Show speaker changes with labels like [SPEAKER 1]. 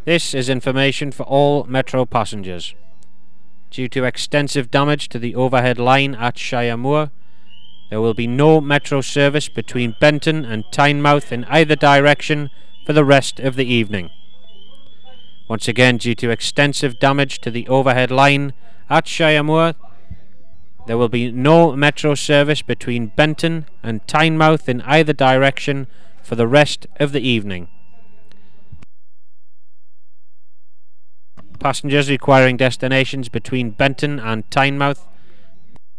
[SPEAKER 1] This is information for all Metro passengers. Due to extensive damage to the overhead line at Shire Moor, there will be no Metro service between Benton and Tynemouth in either direction for the rest of the evening. Once again, due to extensive damage to the overhead line at Shire Moor, there will be no Metro service between Benton and Tynemouth in either direction for the rest of the evening. Passengers requiring destinations between Benton and Tynemouth